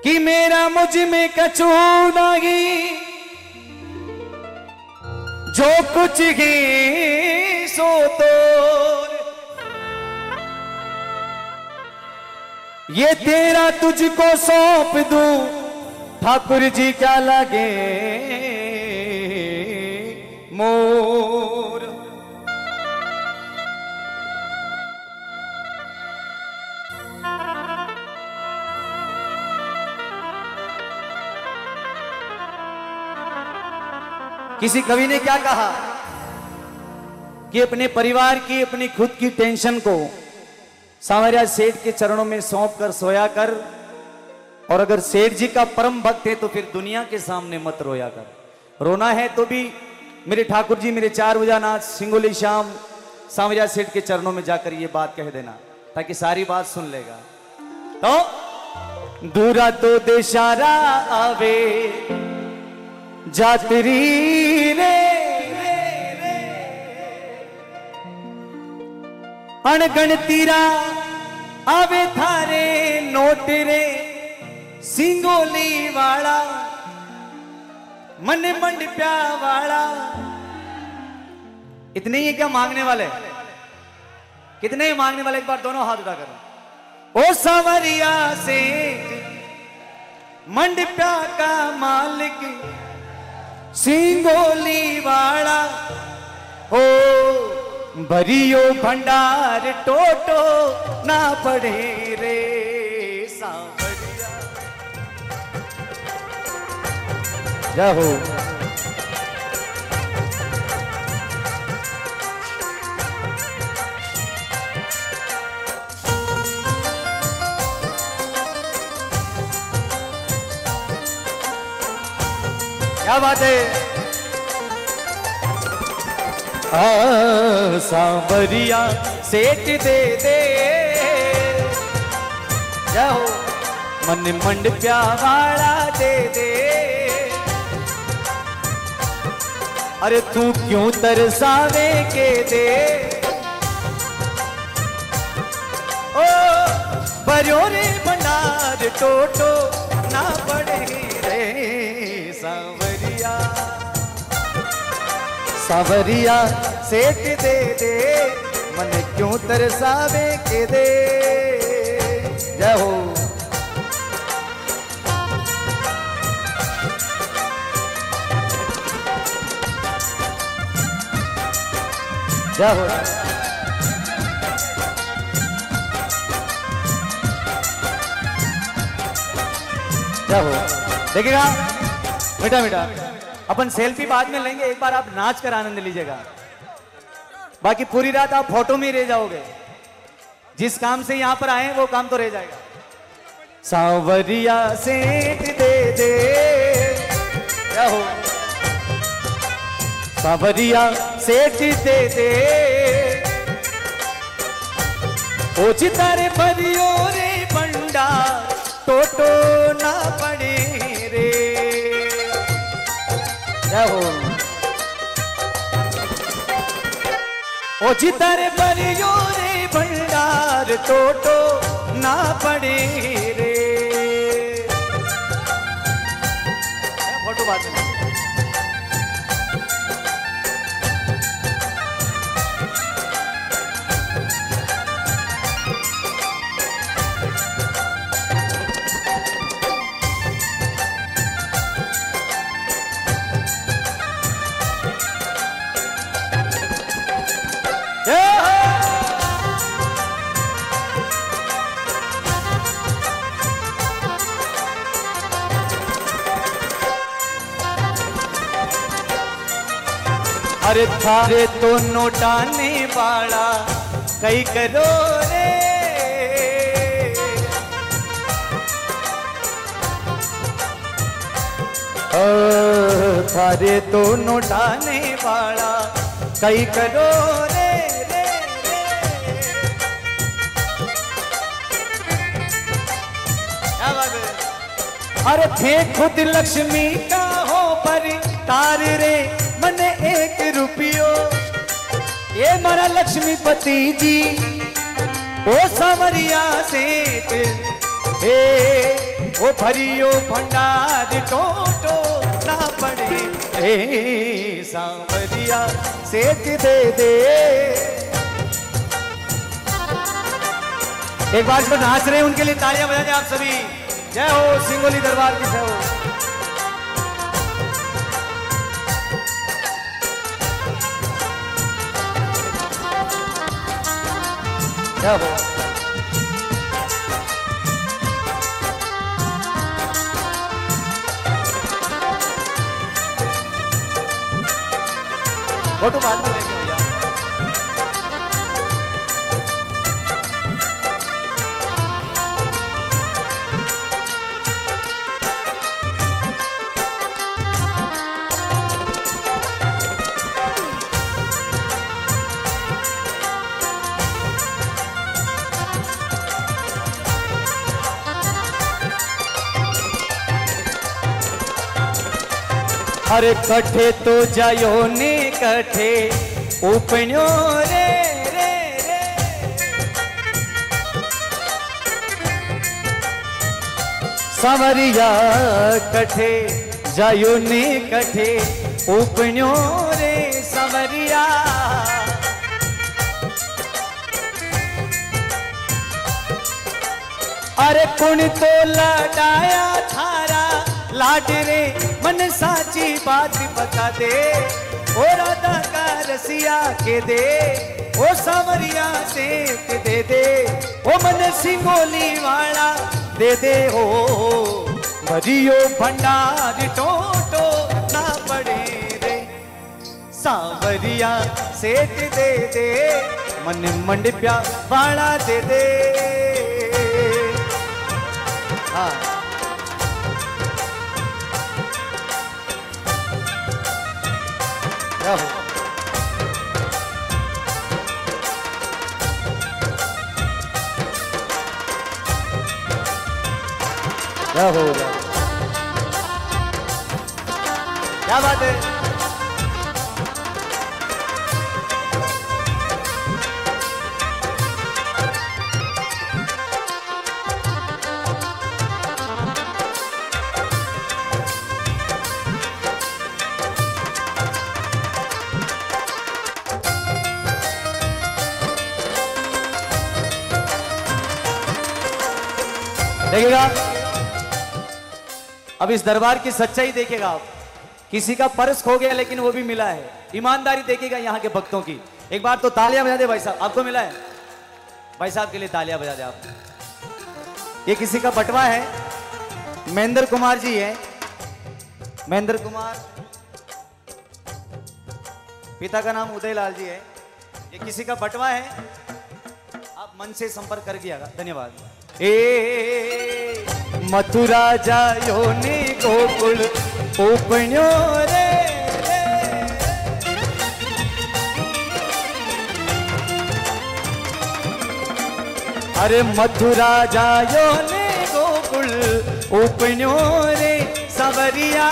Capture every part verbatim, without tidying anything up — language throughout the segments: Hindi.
कि मेरा मुझ में कछु नहीं, जो कुछ ही सो तो ये तेरा तुझको सौंप दूं, ठाकुर जी क्या लगे मोर। किसी कवि ने क्या कहा कि अपने परिवार की, अपनी खुद की टेंशन को सांवरिया सेठ के चरणों में सौंप कर सोया कर, और अगर सेठ जी का परम भक्त है तो फिर दुनिया के सामने मत रोया कर। रोना है तो भी मेरे ठाकुर जी, मेरे चार भुजानाथ सिंगोली श्याम सांवरिया सेठ के चरणों में जाकर ये बात कह देना, ताकि सारी बात सुन लेगा। तो दूरा तो देशारा आवे जातरी रे, अणगणतीरा आवे थारे नोट रे, सिंगोली वाला मन मंडप्या वाला। इतने ही क्या मांगने वाले? कितने ही मांगने वाले? एक बार दोनों हाथ उठा करो। ओ सांवरिया से मंडप्या का मालिक, सिंगोली वाला हो, भरियो भंडार टोटो ना पड़े रे सांवरिया। जय हो। क्या बात है? आ सांवरिया सेठ दे दे, जाओ मन मंडप्या वाला दे दे। अरे तू क्यों तरसावे के दे, ओ भरियो रे भंडार टोटो ना पड़े रे सांवरिया। सांवरिया सेठ दे दे, मन क्यों तरसावे के दे। जय हो। जय हो। जय हो। देखिएगा बेटा बेटा, अपन सेल्फी बाद में लेंगे, एक बार आप नाच कर आनंद लीजिएगा, बाकी पूरी रात आप फोटो में ही रह जाओगे। जिस काम से यहां पर आए वो काम तो रह जाएगा। सांवरिया सेठ दे दे, क्या हो। सांवरिया सेठ दे दे, ओ चितारे भरियो रे भंडार टोटो ना पड़े रे। क्या हो। ओ चितारे भरियो रे भंडार टोटो ना पड़े रे। फोटो बात में अरे थारे तो नोटाने वाला कई करो रे। ओ थारे तो नोटाने वाला कई करो रे, रे, रे। क्या बात है? अरे थे खुद लक्ष्मी का हो पर तार रे, मने एक रुपयो ये मारा लक्ष्मीपति जी। ओ सांवरिया सेठ हे ओ भरियो भंडार टोटो ना पड़े रे सांवरिया सेठ दे दे। एक बार जो नाच रहे हैं उनके लिए तालियां बजा दें आप सभी। जय हो सिंगोली दरबार की जय हो। जय हो। फोटो बाद में लेंगे भैया। अरे कठे तो जायो ने कठे उपन्यो रे रे रे। सांवरिया कठे जायो ने कठे उपन्यो रे सांवरिया। अरे कुण तो लड़ाया थारा लाड रे मन साची बात बता दे। ओ राधा का रसिया के दे ओ सांवरिया से के दे दे। ओ मन सिंगोली वाला दे दे हो भरियो भंडार टोटो ना पड़े रे सांवरिया सेठ दे दे। मन मंडप्या वाला दे दे। हाँ क्या हो क्या हो क्या बात है। देखिएगा अब इस दरबार की सच्चाई देखिएगा आप। किसी का पर्स खो गया लेकिन वो भी मिला है। ईमानदारी देखिएगा यहाँ के भक्तों की। एक बार तो तालियां बजा दे भाई साहब। आपको मिला है भाई साहब के लिए तालियां बजा दे आप। ये किसी का बटवा है। महेंद्र कुमार जी है। महेंद्र कुमार पिता का नाम उदय लाल जी है। ये किसी का बटवा है। आप मन से संपर्क कर दिया। धन्यवाद। ए मथुरा जायो ने गोकुल उपन्यो रे रे। अरे मथुरा जायो ने गोकुल उपन्यो रे सांवरिया।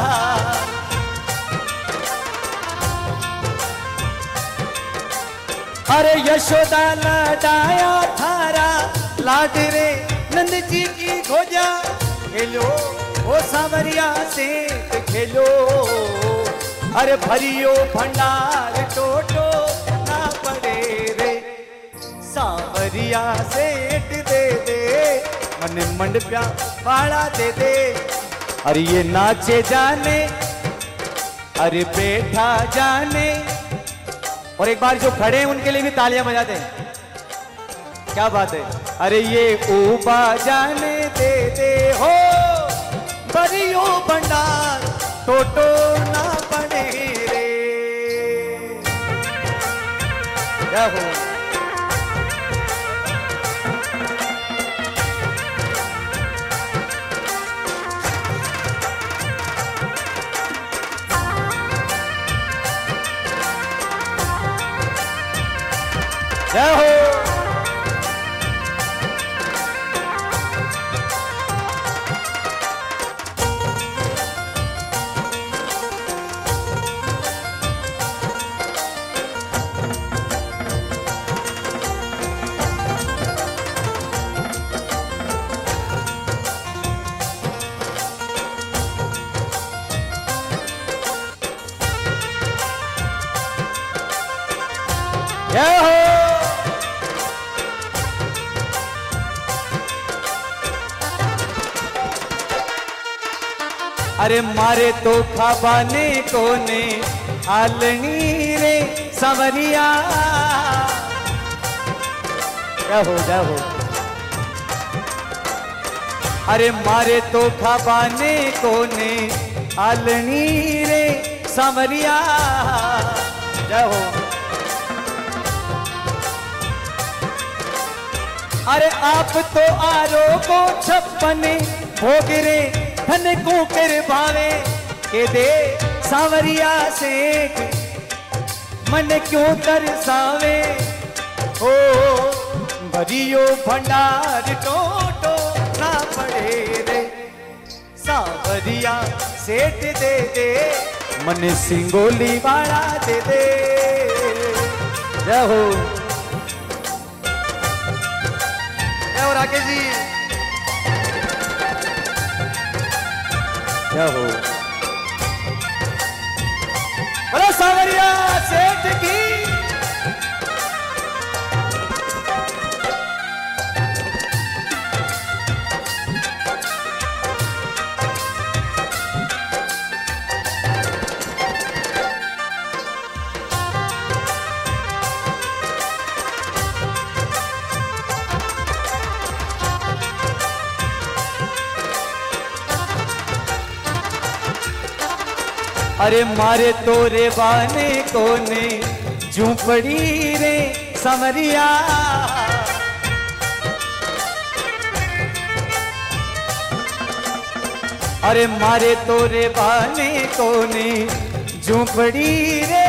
अरे यशोदा लड़ाया थारा लाड रे नंद जी की खोजा खेलो ओ सांवरिया से खेलो। अरे भरियो भंडार टोटो ना पड़े रे सांवरिया सेठ दे दे। मन मंडप्या वाला दे दे। अरे ये नाचे जाने अरे बैठा जाने। और एक बार जो खड़े हैं उनके लिए भी तालियां बजा दें। क्या बात है। अरे ये ऊबा जाने दे दे हो भरियो भंडार टोटो ना पड़े रे। क्या हो जय हो। जय हो। अरे मारे तो खाबाने कोने आलनी रे संवरिया। जय हो जय हो। अरे मारे तो खाबाने कोने आलनी रे संवरिया। जय हो। अरे आप तो आरो को छप्पने भोग रे धन को कर भावे के दे सांवरिया सेठ मन क्यों तरसावे। ओ भरियो भंडार टोटो ना पड़े रे सांवरिया सेठ दे दे मन सिंगोली वाला दे दे। जय हो जय हो राकेश जी। जय हो। बोलो सांवरिया सेठ की। अरे मारे तोरे बाने कोने झूपड़ी रे संवरिया। अरे मारे तोरे बाने कोने झूपड़ी रे।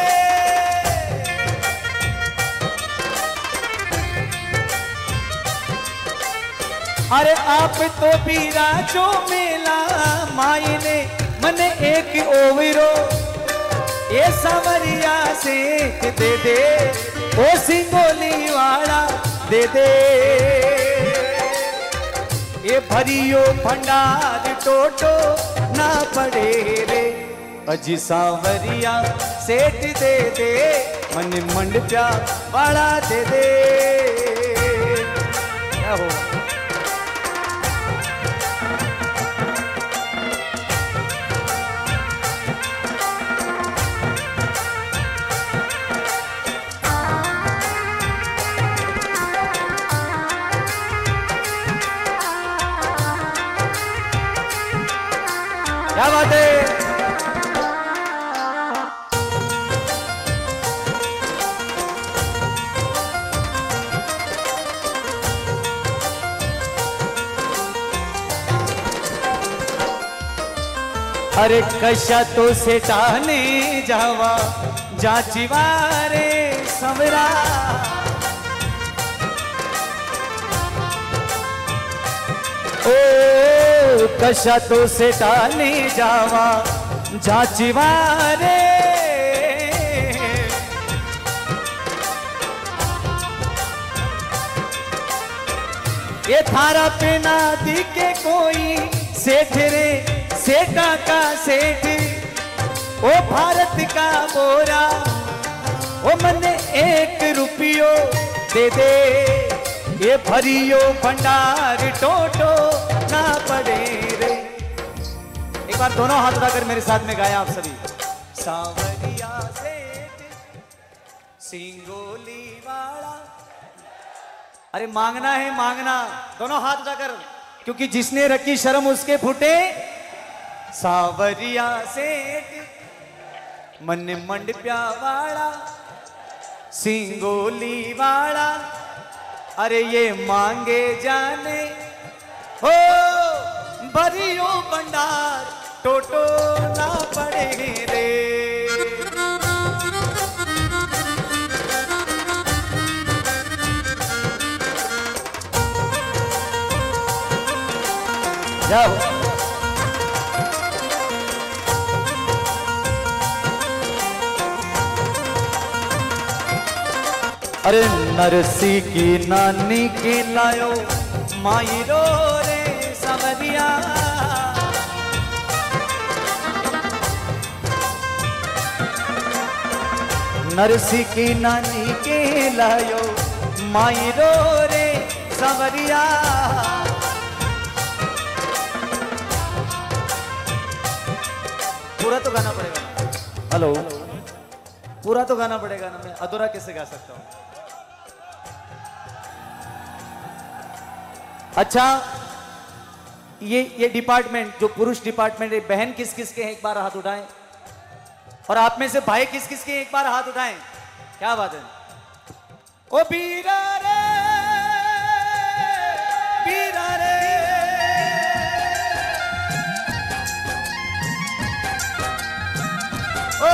अरे आप तो पीरा जो मेला मायने मने एक ओविरो ये सांवरिया सेठ दे दे ओ सिंगोली वाला दे दे। ये भरियो भंडार टोटो ना पड़े रे अजी सांवरिया सेठ दे दे मन मंडप्या वाला दे दे। क्या हो। क्या बात है। अरे कशा तो से टाने जावा जाचिवा रे संवरा। ओ कशा तो से टाने जावा जाचिवा रे। ये थारा पे ना दिखे कोई सेठ रे सेठा का सेठ ओ भारत का बोरा ओ मने एक रुपयो दे दे। ये भरियो भंडार टोटो ना पड़े रे। एक बार दोनों हाथ उठाकर मेरे साथ में गाया आप सभी। सांवरिया सेठ सिंगोली वाला। अरे मांगना है मांगना दोनों हाथ उठाकर क्योंकि जिसने रखी शर्म उसके फूटे। सांवरिया सेठ मन मंडप्या वाला सिंगोली वाला। अरे ये मांगे जाने हो भरियो भंडार टोटो ना पड़े रे। जाओ। अरे नरसी की नानी की लायो मायरो रे संवरिया। नरसी की नानी के लायो माई रो रे संवरिया। पूरा तो गाना पड़ेगा ना? हेलो, पूरा तो गाना पड़ेगा ना, मैं अधूरा कैसे गा सकता हूं? अच्छा, ये ये डिपार्टमेंट जो पुरुष डिपार्टमेंट है, बहन किस किस के हैं एक बार हाथ उठाएं, और आप में से भाई किस किस के एक बार हाथ उठाएं। क्या बात है? ओ बीरा रे बीरा रे, ओ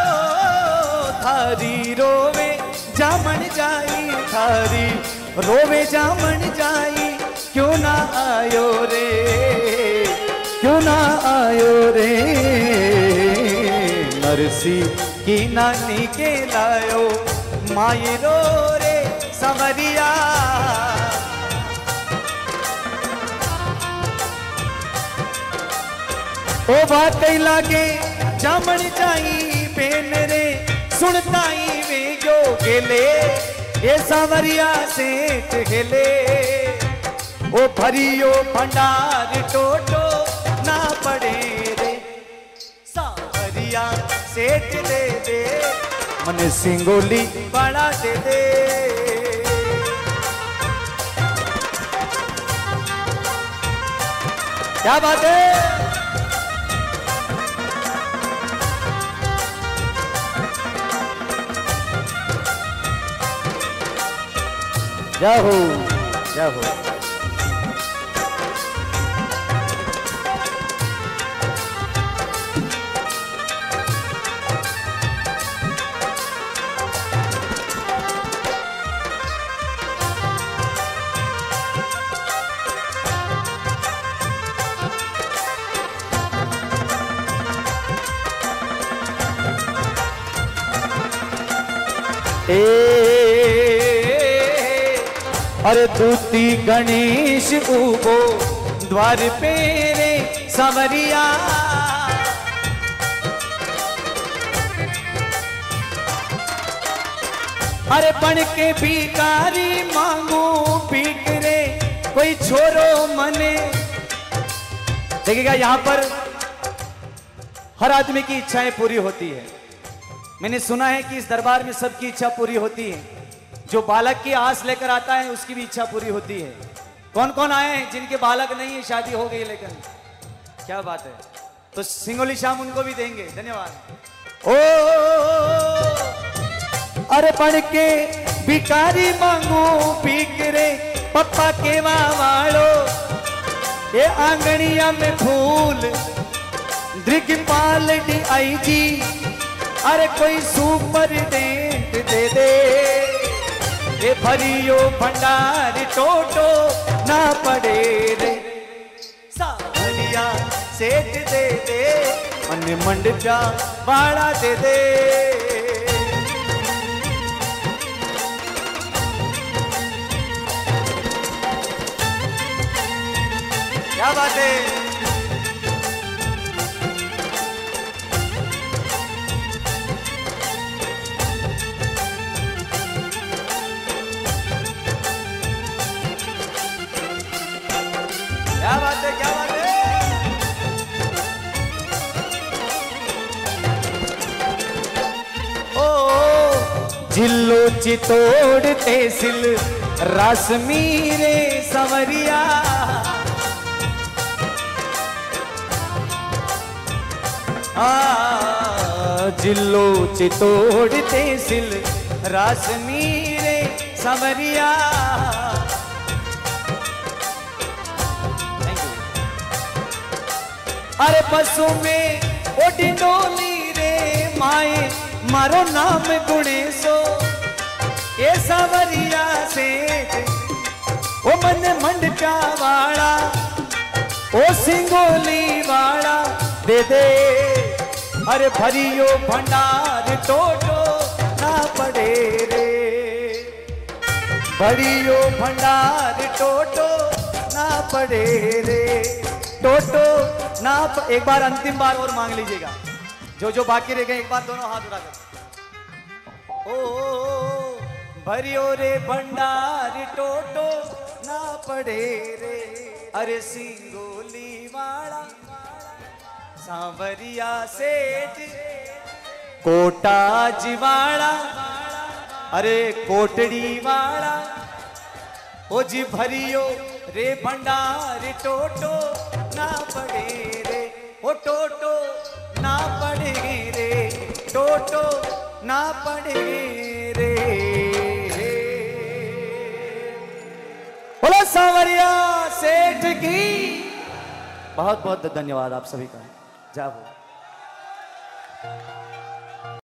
थारी रोवे जामन जाई, थारी रोवे जामन जाई, क्यों ना आयो रे, क्यों ना आयो रे, नरसी की नानी के लायो माई रो रे संवरिया। ओ बात लागे जामन जाई बेन रे, सुनताई वे जो गेले ये सांवरिया सेठ गेले। ओ भरियो भंडार टोटो ना पड़े रे, सांवरिया सेठ दे दे, मन सिंगोली बड़ा दे दे। क्या बात है? जय हो जय हो। अरे दूती गणेश उबो द्वार पे रे संवरिया। अरे बन के भिखारी मांगू भीख रे, कोई छोरो मने। देखिएगा, यहां पर हर आदमी की इच्छाएं पूरी होती है। मैंने सुना है कि इस दरबार में सबकी इच्छा पूरी होती है। जो बालक की आस लेकर आता है उसकी भी इच्छा पूरी होती है। कौन कौन आए हैं जिनके बालक नहीं है, शादी हो गई लेकिन? क्या बात है, तो सिंगोली शाम उनको भी देंगे। धन्यवाद। ओ अरे पढ़ के भिखारी मांगू भीख रे, पप्पा के वालो ये आंगनिया में फूल दिग्पाल डी आई जी। अरे कोई सुपरटेंडेंट दे दे, ये भरियो भंडार टोटो ना पड़े रे, सांवरिया सेठ दे दे, मन मंडपा वाड़ा दे दे। क्या बात है? क्या बात है? क्या बात है? ओ जिल्लो चितोड़ तहसील रासमीरे संवरिया। आ जिल्लो चितोड़ तहसील रासमीरे संवरिया। अरे बसों में ओडी डोली रे माए, मारो नाम गुणेशो ये सांवरिया सेठ। ओ मन मंडपा वाला ओ सिंगोली वाला दे दे। अरे भरियो भंडार टोटो ना पड़े रे, भरियो भंडार टोटो ना पड़े रे, टोटो ना। एक बार अंतिम बार और मांग लीजिएगा, जो जो बाकी रह गए एक बार दोनों हाथ उठाकर। ओ भरियो रे भंडार टोटो ना पड़े रे, अरे सिंगोली वाला सांवरिया सेठ कोटा जिवाड़ा, अरे कोटड़ी वाला ओ जी भरियो रे भंडार टोटो ना पड़े रे, ओ टोटो ना पड़े रे, टोटो ना पड़े रे। बोलो सांवरिया सेठ की बहुत बहुत धन्यवाद आप सभी का। जाओ।